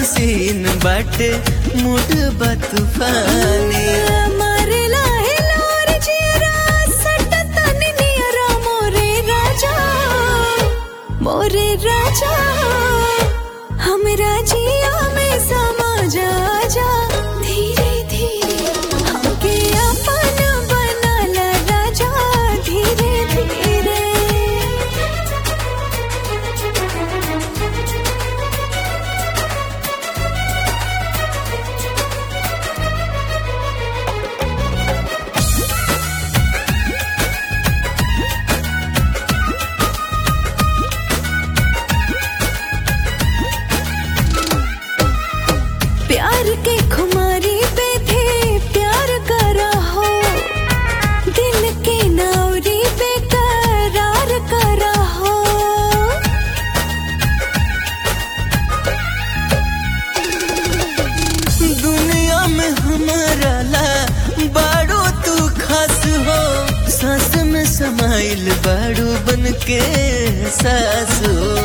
scene बाटे mood बतूफानी मारेला हिलोर जियरा सटता निनियरा मोरे राजा हमरा जिया में समा जा धीरे धीरे हमके अपन बनाला राजा धीरे धीरे प्यार के खुमारी पे थे प्यार करा हो दिल के नावरी पे करार करा हो दुनिया में हमारा ला बाड़ो तू खास हो सांस में समाइल बाड़ो बन के सास हो